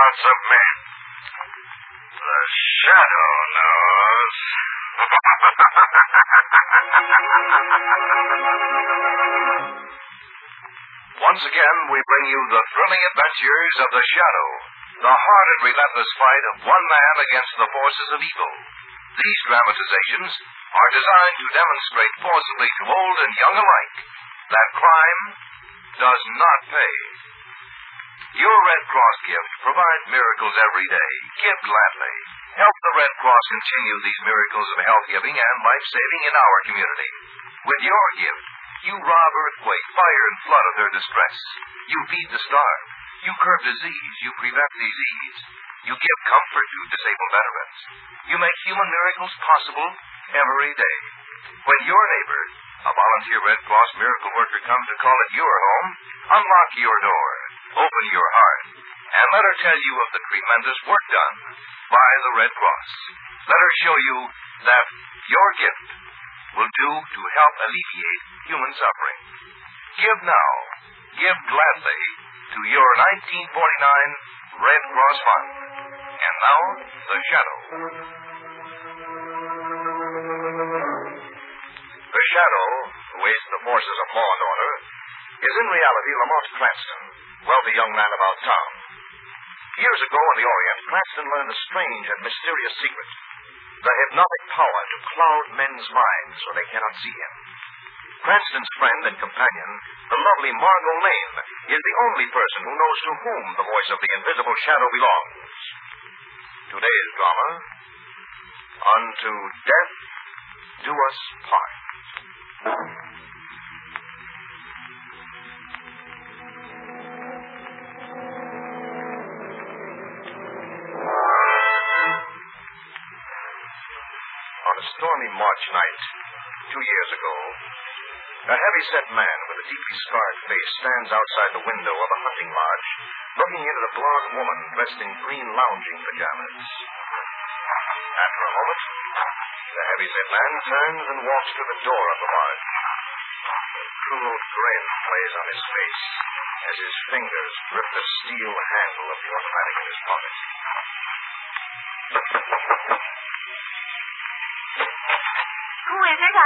wants of me. The shadow knows. Once again, we bring you the thrilling adventures of the Shadow, the hard and relentless fight of one man against the forces of evil. These dramatizations are designed to demonstrate forcibly to old and young alike that crime does not pay. Your Red Cross gift provides miracles every day. Give gladly. Help the Red Cross continue these miracles of health-giving and life-saving in our community. With your gift, you rob earthquake, fire, and flood of their distress. You feed the starved. You curb disease. You prevent disease. You give comfort to disabled veterans. You make human miracles possible every day. When your neighbor, a volunteer Red Cross miracle worker, comes to call at your home, unlock your door, open your heart, and let her tell you of the tremendous work done by the Red Cross. Let her show you that your gift will do to help alleviate human suffering. Give now. Give gladly to your 1949 Red Cross Fund. And now, the Shadow. The Shadow, who aids the forces of law and order, is in reality Lamont Cranston, wealthy young man about town. Years ago in the Orient, Cranston learned a strange and mysterious secret: the hypnotic power to cloud men's minds so they cannot see him. Cranston's friend and companion, the lovely Margot Lane, is the only person who knows to whom the voice of the invisible shadow belongs. Today's drama, Unto Death Do Us Part. On a stormy March night, 2 years ago, a heavy-set man with a deeply scarred face stands outside the window of a hunting lodge, looking into the blonde woman dressed in green lounging pajamas. After a moment, the heavy-set man turns and walks to the door of the lodge. A cruel grin plays on his face as his fingers grip the steel handle of the automatic in his pocket. Who is it?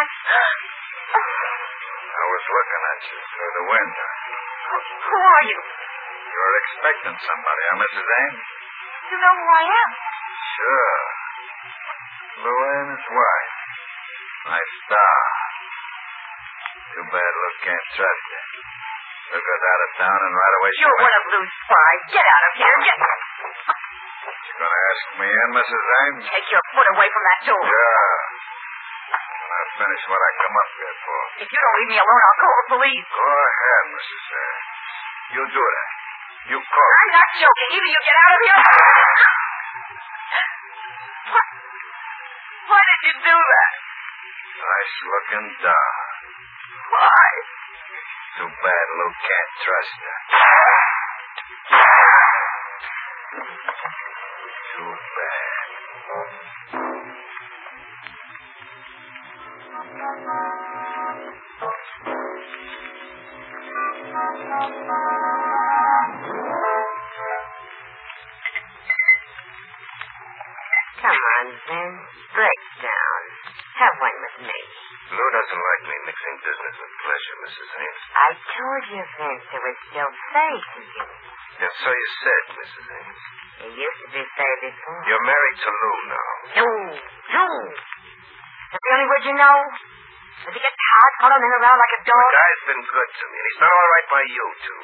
I was looking at you through the window. Who are you? You're expecting somebody, huh, Mrs. Ames? You know who I am? Sure. Luann's wife. My star. Too bad Lou can't trust you. Took us out of town and right away she You're went. one of Lou's spies. Get out of here. Get... You gonna ask me in, Mrs. Ames? Take your foot away from that door. Sure. When I finish what I come up here for. If you don't leave me alone, I'll call the police. Go ahead, Mrs. Ames. You do that. You call. I'm not joking. Either you get out of here. Why did you do that? Nice looking dog. Why? Too bad Lou can't trust her. Too bad. Come on, Vince. Break down. Have one with me. Lou doesn't like me mixing business with pleasure, Mrs. Ames. I told you, Vince, there was still fair to you. And so you said, Mrs. Ames. It used to be fair before. You're married to Lou now. Lou. That's the only word you know? Does he get tired following him around like a dog? The guy's been good to me, and he's done all right by you, too.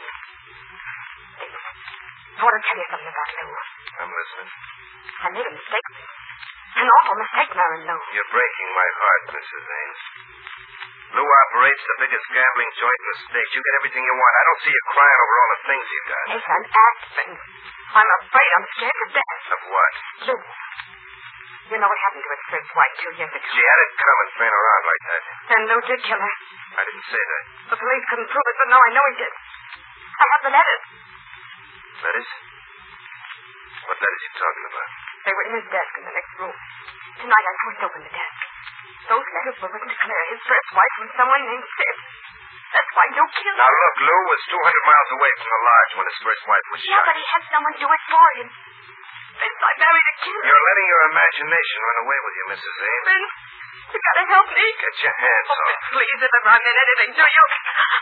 I want to tell you something about Lou. I'm listening. I made a mistake. An awful mistake, marrying Lou. You're breaking my heart, Mrs. Ames. Lou operates the biggest gambling joint in the state. You get everything you want. I don't see you crying over all the things you've done. It's an accident. I'm afraid I'm scared to death. Of what? Lou. You know what happened to his first wife 2 years ago. She had it coming, playing around like that. Then Lou did kill her. I didn't say that. The police couldn't prove it, but now I know he did. I have the letters. Letters? What letters are you talking about? They were in his desk in the next room. Tonight I forced open the desk. Those letters were written to Claire, his first wife, from someone named Sid. That's why you killed him. Now, look, Lou was 200 miles away from the lodge when his first wife was Yeah, shot. but he had someone do it for him. Vince, I married a killer. You're letting your imagination run away with you, Mrs. Ames. Vince, you gotta help me. Get your hands off. Vince, please, if ever I meant anything to you.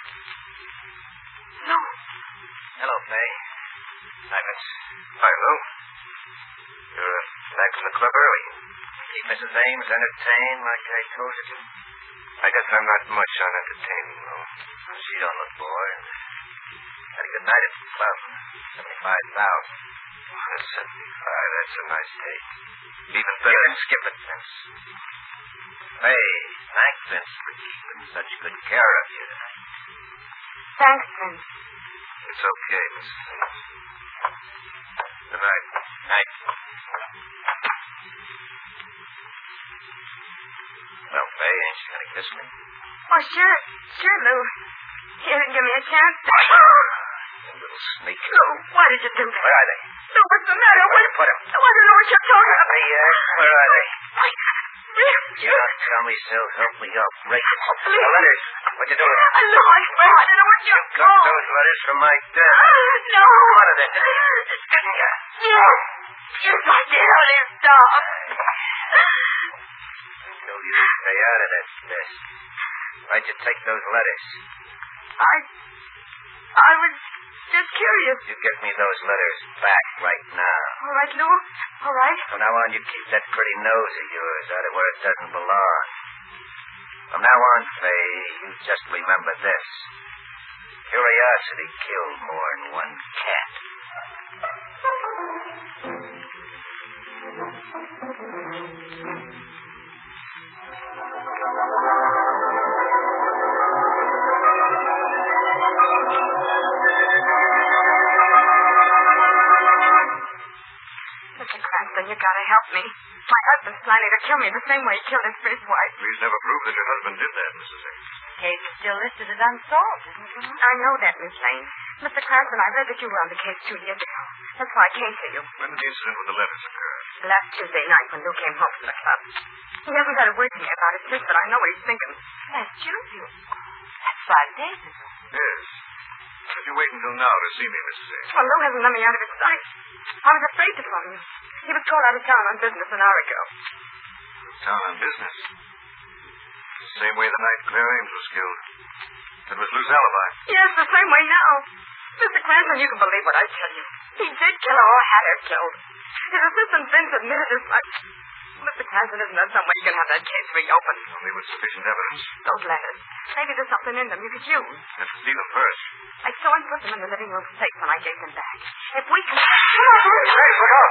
No. Hello, Fay. Hi, Vince. Hi, Lou. You're back from the club early. Keep Mrs. Ames entertained like I told you to. I guess I'm not much on entertaining, Lou. She don't look bored. Had a good night at the club. 75,000. That's 75. That's a nice take. Even better. You can skip it, Vince. Hey, thank Vince for keeping such good care of you tonight. Thanks, Vince. It's okay, Mrs. Ames. Good night. Night. Well, Fay, ain't she gonna kiss me? Oh, sure. Sure, Lou. You didn't give me a chance. You little sneak. Lou, why did you do that? Where are they? Lou, what's the matter? Where you put 'em? I don't know what you're talking about. Where are they? Wait. You don't tell me so. Help me. I'll break it. Please. The letters. What you doing? Lou, I swear I don't know what you're You got those letters from my desk. No. What are they? Didn't you? Yes. Yes, I did. Please stop. I told you to stay out of this desk. Why'd you take those letters? I was just curious. You get me those letters back right now. All right, Lou. All right. From now on, you keep that pretty nose of yours out of where it doesn't belong. From now on, Fay, you just remember this. Curiosity killed more than one cat. Mr. Cranston, you gotta help me. My husband's planning to kill me the same way he killed his first wife. Please never prove that your husband did that, Mrs. Ames. Case is still listed as unsolved, isn't it? I know that, Miss Lane. Mr. Cranston, I read that you were on the case 2 years ago. That's why I came to you. When did the incident with the letters occur? Last Tuesday night when Lou came home from the club. He hasn't had a word to me about it since, but I know what he's thinking. Last Tuesday? That's 5 days ago. Yes. If you wait until now to see me, Mrs. Ames. Well, Lou hasn't let me out of his sight. I was afraid to phone you. He was called out of town on business an hour ago. Town on business. The same way the night Claire Ames was killed. That was Lou's alibi. Yes, the same way now. Mr. Cranston, you can believe what I tell you. He did kill her or had her killed. His assistant Vince admitted as much. Mr. Cranston, isn't there some way you can have that case reopened? Only with sufficient evidence. Those letters. Maybe there's something in them you could use. Let's see them first. I saw him put them in the living room safe when I gave them back. If we can... Hey, look out!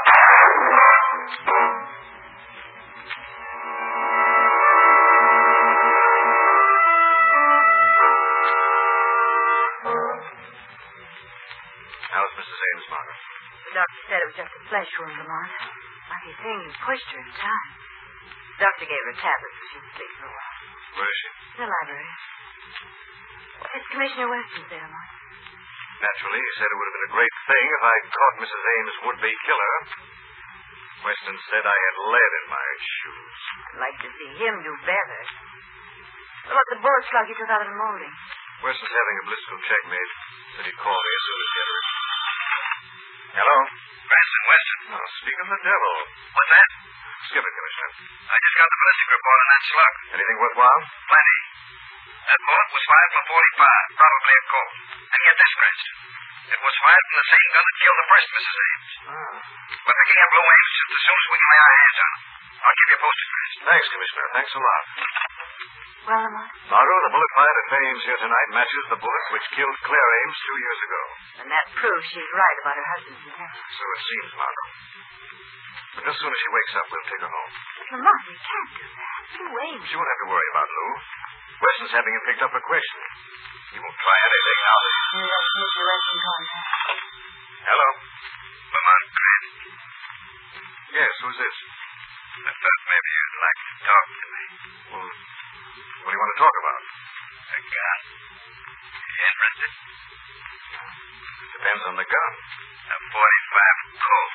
How's Mrs. Ames, Margaret? The doctor said it was just a flesh wound, Lamont. Lucky thing he pushed her in time. The doctor gave her tablets so she could sleep for a while. Where is she? In the library. What did Commissioner Weston say, Lamont? Naturally, he said it would have been a great thing if I caught Mrs. Ames' would-be killer. Weston said I had lead in my shoes. I'd like to see him do better. What about the bullet slug you took out of the molding? Weston's having a ballistical check made. Said he'd call me as soon as he had a report. Hello? Cranston, Weston. Oh, speak of the devil. What's that? Skip it, Commissioner. I just got the ballistic report on that slug. Anything worthwhile? Plenty. That bullet was fired from 45, probably a Colt. And get this, Cranston. It was fired from the same gun that killed the first Mrs. Ames. We're picking up Blue Ames just as soon as we can lay our hands on him. I'll keep you posted, Cranston. Thanks, Commissioner. Thanks a lot. Well, Lamont? Margot, the bullet fired at Fay Ames here tonight matches the bullet which killed Claire Ames 2 years ago. And that proves she's right about her husband's intentions. So it seems, Margot. But as soon as she wakes up, we'll take her home. Lamont, you can't do that. Blue Ames. She won't have to worry about Lou. Weston's having him picked up for questioning. He won't try anything now that he's... That's Mr. Weston calling her. Hello? Lamont, Cranston. Yes, who's this? I thought maybe you'd like to talk to me. Well, what do you want to talk about? A gun. You interested? Depends on the gun. A 45 Colt.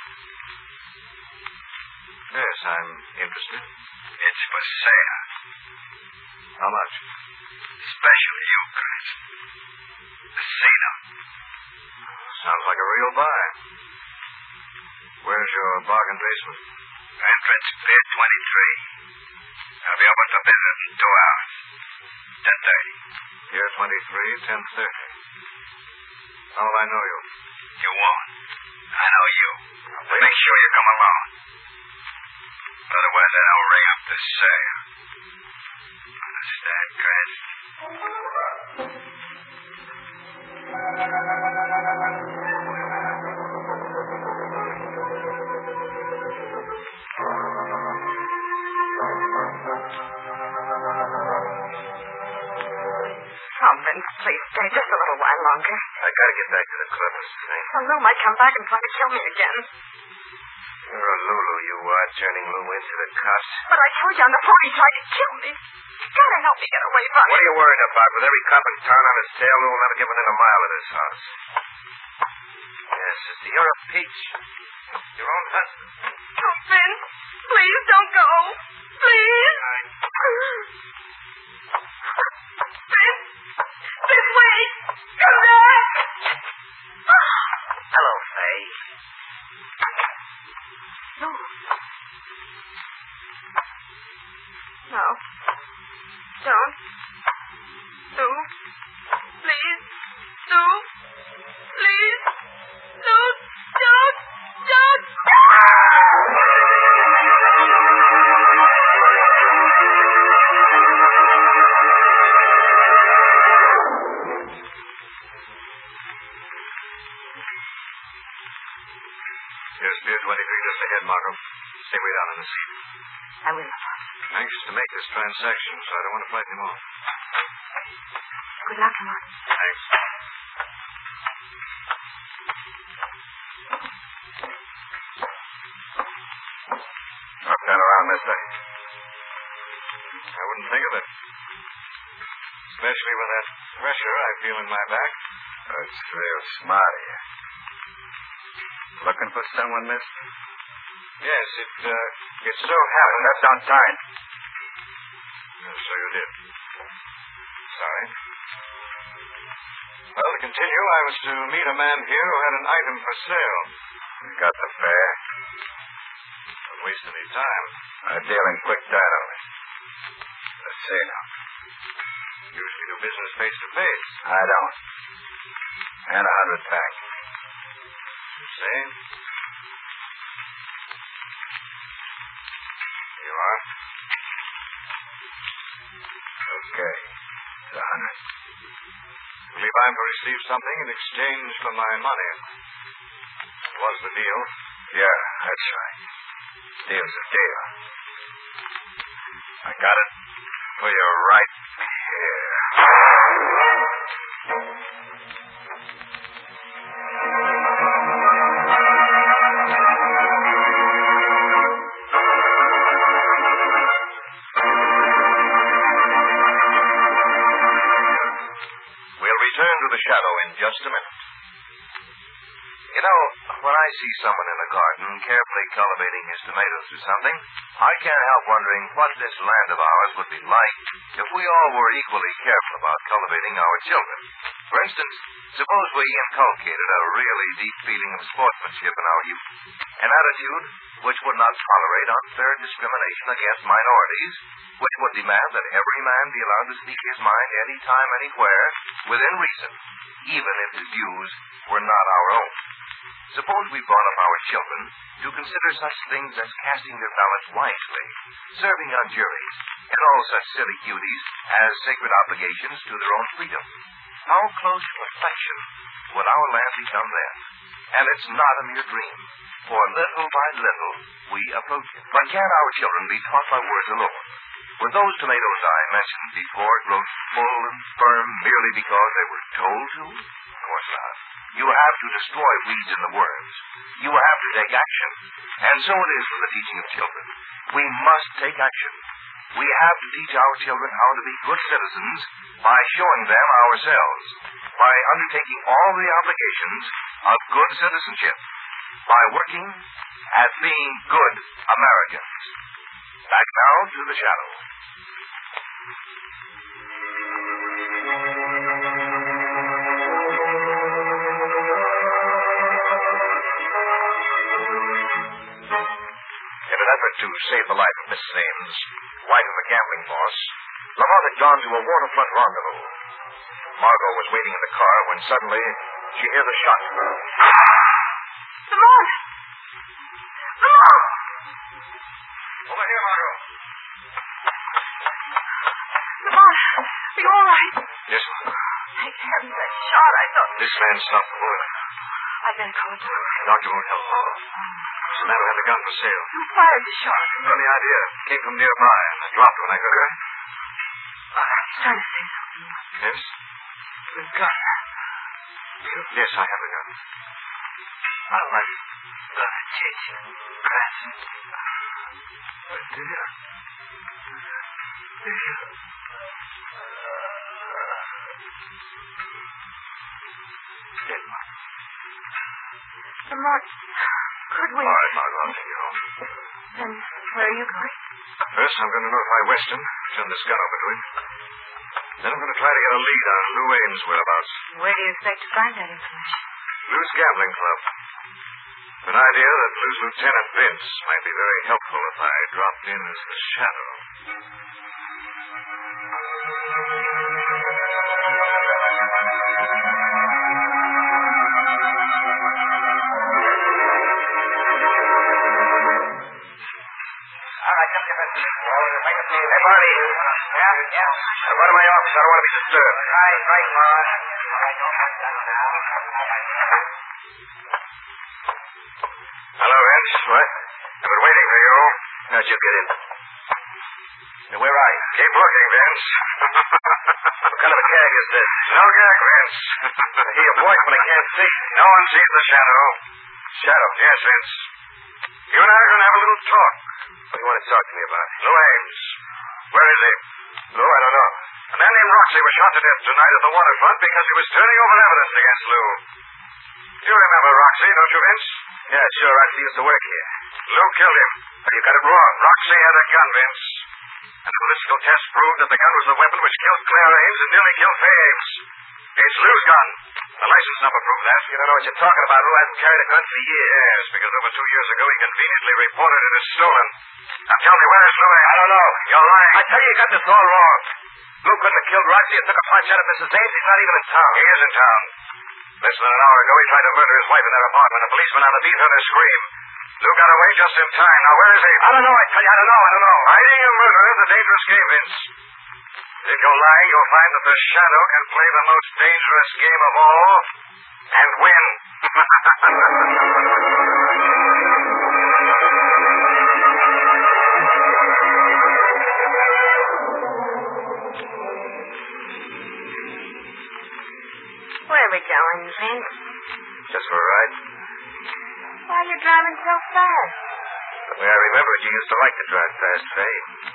Yes, I'm interested. It's for sale. How much? Special to you, Cranston. Say no. Sounds like a real buy. Where's your bargain basement? Entrance Pier 23. I'll be open for business in 2 hours. 10:30. Pier 23, 10:30. How will I know you? You won't. I know you. I'll make sure you come alone. Otherwise, I don't ring up the sale. Understand, Cranston? Oh, Vince, please stay just a little while longer. I gotta get back to the club, Mrs. Zane. Well, Lou might come back and try to kill me again. You're a Lulu, you are, turning Lou into the cops. But I told you on the phone he tried to kill me. You gotta help me get away from him. What are you worried about? With every cop in town on his tail, Lou will never get within a mile of this house. Yes, sister, you're a peach. Your own husband. Oh, Vince, please don't go. Please. Vince, wait. Come back. Hello, Faye. No. No. Don't. Lou. Please. Lou. Please. Lou. Don't. Here's Pier 23 just ahead, Margot. Stay way down in the seat. I will. Anxious to make this transaction, so I don't want to frighten him off. Good luck, Lamont. Thanks. Up and around, mister. I wouldn't think of it. Especially with that pressure I feel in my back. That's real smart of you. Looking for someone, miss? Yes, it so happened. That's on time. So you did. Sorry. Well, to continue, I was to meet a man here who had an item for sale. You got the fare? Don't waste any time. I deal in quick data. Let's see now. Usually do business face to face. I don't. And 100 back. You say? You are? Okay. It's 100. Believe I'm to receive something in exchange for my money. Was the deal? Yeah, that's right. Deal's a deal. I got it for you right here. Return to the shadow in just a minute. You know, when I see someone in a garden carefully cultivating his tomatoes or something, I can't help wondering what this land of ours would be like if we all were equally careful about cultivating our children. For instance, suppose we inculcated a really deep feeling of sportsmanship in our youth, an attitude which would not tolerate unfair discrimination against minorities, which would demand that every man be allowed to speak his mind any time, anywhere, within reason, even if his views were not our own. Suppose we brought up our children to consider such things as casting their ballots wisely, serving on juries, and all such silly duties as sacred obligations to their own freedom. How close to perfection would our land become then? And it's not a mere dream, for little by little we approach it. But can our children be taught by words alone? Would those tomatoes I mentioned before grow full and firm merely because they were told to? Of course not. You have to destroy weeds in the worms. You have to take action. And so it is with the teaching of children. We must take action. We have to teach our children how to be good citizens by showing them ourselves, by undertaking all the obligations of good citizenship, by working at being good Americans. Back now to the shadow. In an effort to save the life of Mrs. Ames, wife of a gambling boss, Lamont had gone to a waterfront rendezvous. Margot was waiting in the car when suddenly she heard a shot. Lamont! Lamont! Over here, Margot. Lamont, are you all right? Yes, Margot. Thank heavens, that shot, I thought... This man stopped the bullet. I'd better call a doctor. The doctor won't help, Margot. This man who had the gun for sale. Who fired the shot? Funny idea. Came from nearby, and I dropped it when I heard it. He's trying to say something. Yes? The gun. Yes, I have the gun. I was gonna chase you, Cranston. But dear. Lamont, could we... All right, Margot, I'll take you home. Then where are you going? First, I'm going to notify Weston, turn this gun over to him. Then I'm going to try to get a lead on Lou Ames' whereabouts. Where do you expect to find that information? Lou's gambling club. An idea that Lou's Lieutenant Vince might be very helpful if I dropped in as the shadow. Hey, Barney. Yeah? Go to my office. I don't want to be disturbed. Right, Mom. Hello, Vince. What? I've been waiting for you. How'd you get in? Where are you? Keep looking, Vince. What kind of a gag is this? No gag, Vince. I hear your voice, but I can't see. No one sees the shadow. Shadow? Yes, Vince. You and I are going to have a little talk. What do you want to talk to me about? Lou Ames. Where is he? Lou, I don't know. A man named Roxley was shot to death tonight at the waterfront because he was turning over evidence against Lou. You remember Roxley, don't you, Vince? Yeah, sure. Roxley used to work here. Lou killed him. But you got it wrong. Roxley had a gun, Vince. And the ballistical test proved that the gun was the weapon which killed Claire Ames and nearly killed Fay Ames. It's Lou's gun. The license number proved that. You don't know what you're talking about. Lou hasn't carried a gun for years. Yes, because over 2 years ago he conveniently reported it as stolen. Now tell me, where is Lou Ames? I don't know. You're lying. I tell you, you got this all wrong. Lou couldn't have killed Roxy and took a pot shot at Mrs. Ames. He's not even in town. He is in town. Less than an hour ago he tried to murder his wife in their apartment. A policeman on the beat heard her scream. Lou got away just in time. Now where is he? I don't know. I tell you, I don't know. Hiding a murder is a dangerous game, Vince. If you're lying, you'll find that the shadow can play the most dangerous game of all and win. Where are we going, Vince? Just for a ride. Why are you driving so fast? The way I remember it, you used to like to drive fast, Faye.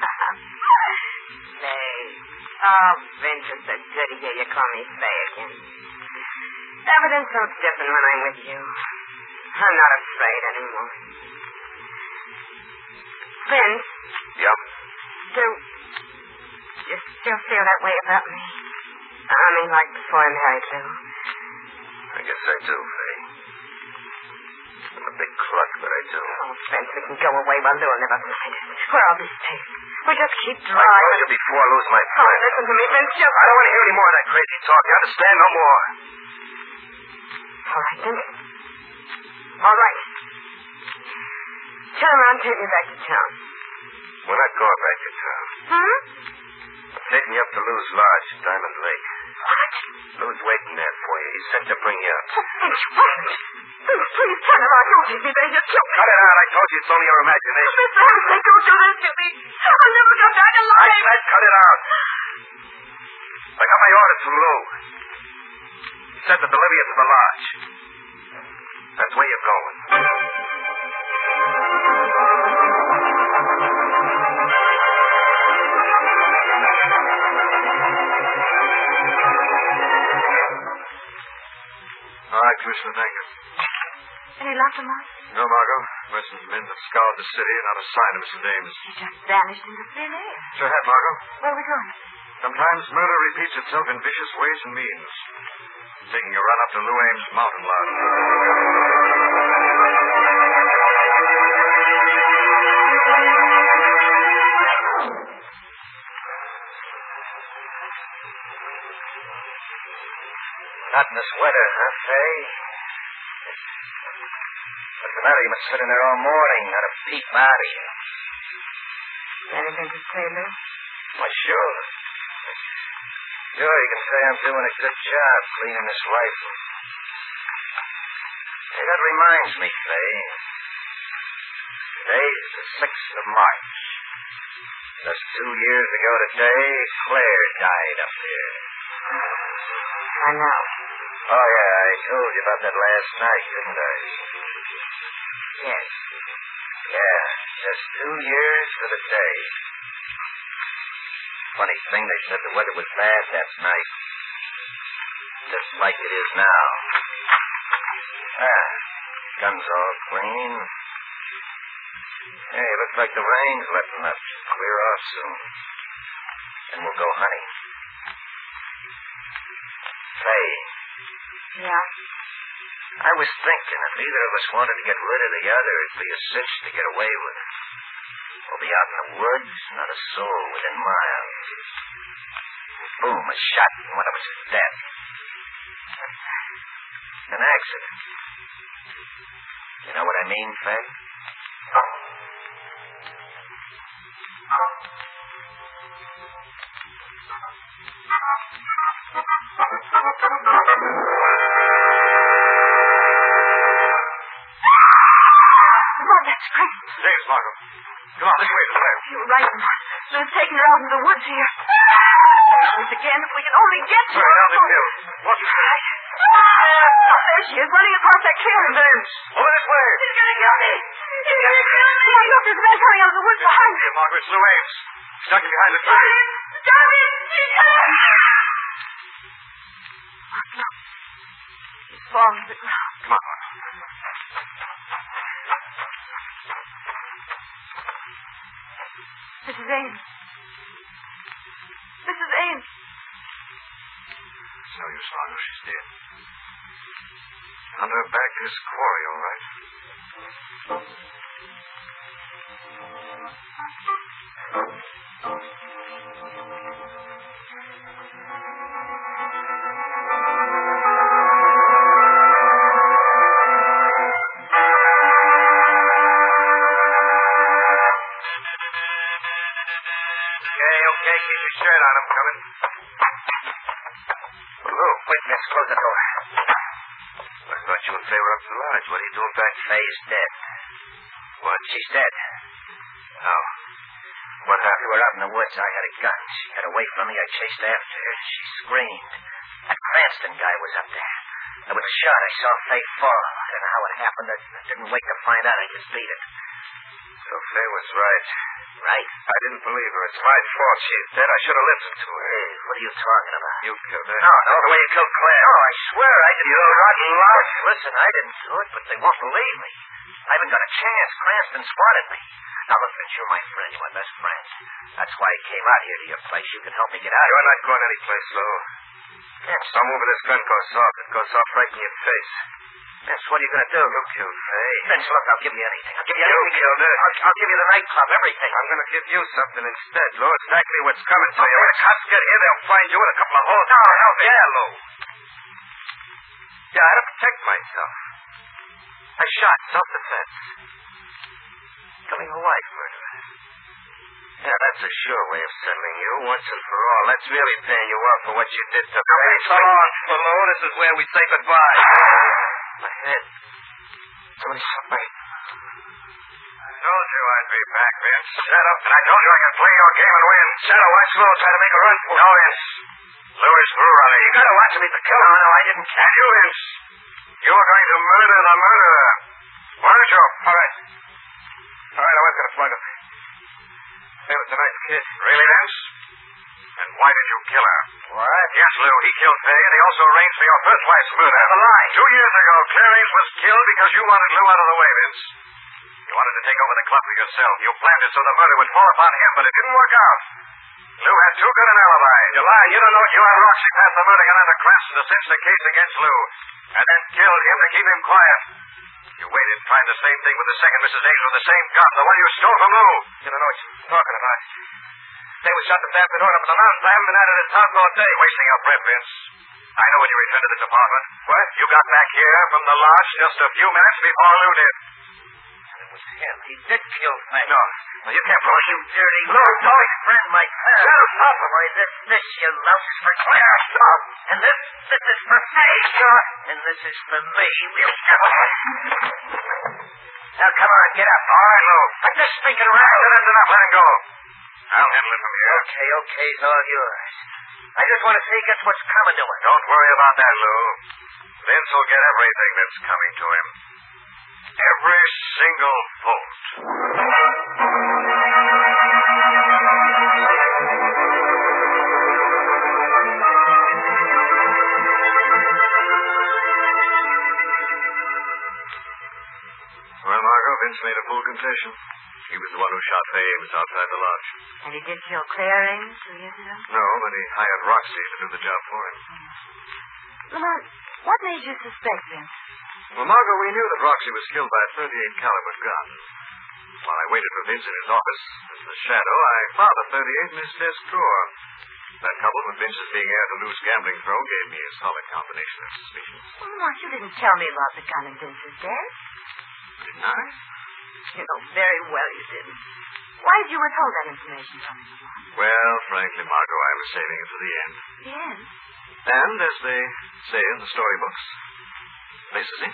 Faye. Oh, Vince, it's so good to hear you call me Faye again. Everything's so different when I'm with you. I'm not afraid anymore. Vince. Yep. You still feel that way about me? I mean, like before I married Lou. I guess I do, Faye. I'm a big klutz, but I do. Oh, Vince, we can go away while Lou will never find us. Where I'll be safe. We just keep I driving. told you before, Lou's my Oh, friend. listen to me, Vince. Just... I don't want to hear any more of that crazy talk. You understand? No more. All right, Vince. All right. Turn around and take me back to town. We're not going back to town. Hmm? I'm taking you up to Lou's lodge, Diamond Lake. What? Lou's waiting there for you. He sent to bring you up. Oh, Vince, wait. Vince, please turn around. Don't leave me there. You'll kill me. Cut it out. I told you it's only your imagination. Miss Ramsey, don't do this to me. I'll never come back I alive. said cut it out. I got my orders from Lou. He said to deliver you to the lodge. That's where you're going. All right, Commissioner, thank you. Any luck, Lamont? No, Margot. Mercen's men have scoured the city, not a sign of Mrs. Ames. He just vanished into thin air. Sure have, Margot. Where are we going? Sometimes murder repeats itself in vicious ways and means. Taking a run up to Lou Ames' mountain lodge. Not in this weather, huh, Fay? What's the matter? You've been sitting there all morning, not a peep out of you. Anything to say, Lou? Why, sure. Sure, you can say I'm doing a good job cleaning this rifle. Hey, that reminds me, Fay. Today's the 6th of March. Just 2 years ago today, Claire died up here. I know. Oh, yeah, I told you about that last night, didn't I? Yes. Yeah, just 2 years to the day. Funny thing, they said the weather was bad that night. Just like it is now. Gun's all clean. Hey, looks like the rain's letting up. Clear off soon. And we'll go hunting. Say. Yeah? I was thinking if either of us wanted to get rid of the other, it'd be a cinch to get away with it. We'll be out in the woods, not a soul within miles. Boom, a shot, and one of us is dead. An accident. You know what I mean, Fay? That's great. James, Margot. Come on, this way to the left. You're right, Lamont. Lou's taking her out in the woods here. Once again, if we can only get to her. Hurry down this hill. Watch your step. There she is, running across that clearing. James, over this way. She's going to kill me. She's going to kill me. Look, there's a man coming out of the woods behind her. Here, Margaret, it's Lou Ames. He's ducking behind the tree. Stop it! She's coming. Look. He's falling to the ground. Come on, Margaret. Mrs. Ames. Mrs. Ames. It's no use, Margot. She's dead. On her back is Quarry, all right. Okay, keep your shirt on. I'm coming. Lou, wait, miss. Close the door. I thought you and Fay were up to the lodge. What are you doing back here? Fay's dead. What? She's dead. How? What We happened? were out in the woods. I had a gun. She got away from me. I chased after her. She screamed. That Cranston guy was up there. There was a shot. I saw Fay fall. I don't know how it happened. I didn't wait to find out. I just beat it. So Fay was right. Right? I didn't believe her. It's my fault. She's dead. I should have listened to her. Hey, what are you talking about? You killed her. No, the way you killed Claire. No, I swear I didn't. You rotten lout. Listen, I didn't do it, but they won't believe me. I haven't got a chance. Cranston swatted me. Now, look, Vince, you're my friend. You're my best friend. That's why I came out here to your place. You can help me get out of You're here. not going anyplace, Lou. Vince, Some over this gun goes off. It goes off right in your face. Vince, what are you going to do? You killed Fay. Vince, look, I'll give you anything. I'll give you You anything. killed her. I'll give you the nightclub, everything. I'm going to give you something instead, Lou. Exactly what's coming to you. When the cops get here, they'll find you in a couple of holes. No, no, Vince. Yeah, Lou. Yeah, I had to protect myself. I shot. Self-defense. Killing a wife murder. Yeah, that's a sure way of settling you once and for all. That's really paying you off for what you did to Fay. So long, Lou. This is where we say goodbye. My head. Somebody shot me. I told you I'd be back, Vince. Shut up. And I told you I could play your game and win. Shadow, watch Lou try to make a run for it. No, Vince. Lou is through running. You gotta watch him. He's the killer. No, I didn't catch you, Vince. You're going to murder the murderer. Weren't you? All right. All right, I was going to plug him. Hey, was a nice kid. Really, Vince? And why did you kill her? What? Yes, Lou, he killed Fay, and he also arranged for your first wife's murder. That's a lie. 2 years ago, Clarice was killed because you wanted Lou out of the way, Vince. You wanted to take over the club for yourself. You planned it so the murder would fall upon him, but it didn't work out. Lou had too good an alibi. You lied. You don't know you and Roxy passed the murder gun on to Cranston to cinch the case against Lou, and then killed him to keep him quiet. You waited, tried the same thing with the second Mrs. Angel, the same gun, the one you stole from Lou. You don't know what you're talking about. They was shot this afternoon up in the mountains. I haven't been out of this town for all day. Wasting your breath, Vince. I know when you returned to this apartment. What? You got back here from the lodge just a few minutes before Lou did. It was him. He did kill Frank. No, you can't prove it. You dirty Lou's friend, my Claire. Shut up. Why, this, you louse, is for Claire. Stop. And this is for Faye. Sure. And this is for me. Now, come on, get up. All right, Lou. I'm just thinking around. That's enough. Let him go. I'll handle it from here. Okay, it's all yours. I just want to see just what's coming to him. Don't worry about that, Lou. Vince will get everything that's coming to him. Every single vote. Well, Margot, Vince made a full confession. He was the one who shot Fay. He was outside the lodge. And he did kill Claire Ames 2 years ago? No, but he hired Roxy to do the job for him. Lamont, what made you suspect Vince? Well, Margot, we knew that Roxy was killed by a .38 caliber gun. While I waited for Vince in his office, as the shadow, I found the .38 in his desk drawer. That, coupled with Vince's being heir to Lou's gambling throw, gave me a solid combination of suspicions. Well, Lamont, you didn't tell me about the gun in Vince's desk. Didn't I? You know very well you didn't. Why did you withhold that information from me, Lamont? Well, frankly, Margot, I was saving it for the end. The end? And, as they say in the storybooks, this is it.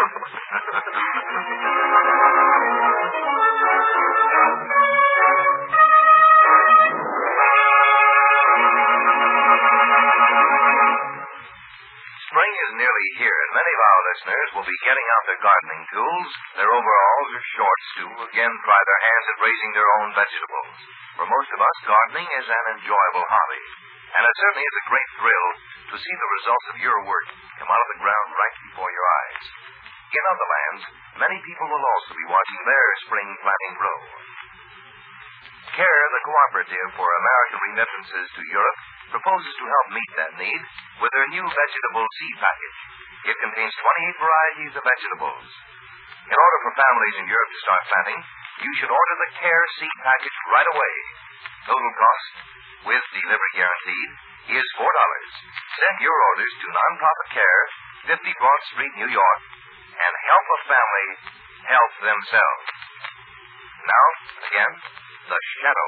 Spring is nearly here, and many of our listeners will be getting out their gardening tools, their overalls or shorts to again try their hands at raising their own vegetables. For most of us, gardening is an enjoyable hobby, and it certainly is a great thrill to see the results of your work come out of the ground right before your eyes. In other lands, many people will also be watching their spring planting grow. CARE, the Cooperative for American Remittances to Europe, proposes to help meet that need with their new vegetable seed package. It contains 28 varieties of vegetables. In order for families in Europe to start planting, you should order the CARE seed package right away. Total cost, with delivery guaranteed, is $4. Send your orders to Nonprofit CARE, 50 Broad Street, New York, and help a family help themselves. Now, again, The Shadow.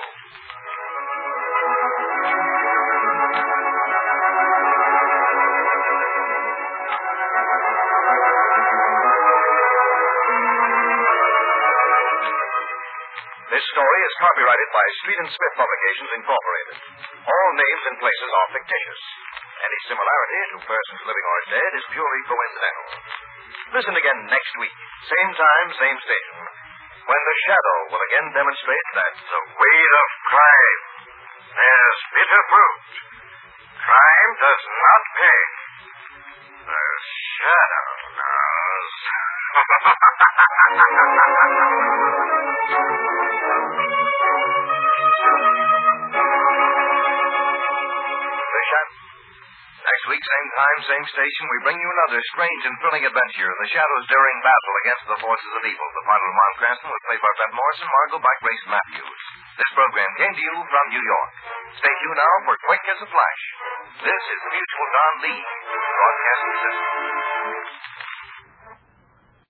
This story is copyrighted by Street and Smith Publications, Incorporated. All names and places are fictitious. Any similarity to persons living or dead is purely coincidental. Listen again next week, same time, same station, when The Shadow will again demonstrate that the weight of crime bears bitter fruit. Crime does not pay. The Shadow knows. Next week, same time, same station, we bring you another strange and thrilling adventure, The Shadow's daring battle against the forces of evil. The final Lamont Cranston was played by Beth Morrison, Margot by Grace Matthews. This program came to you from New York. Stay tuned now for Quick as a Flash. This is the Mutual Don Lee Broadcasting System.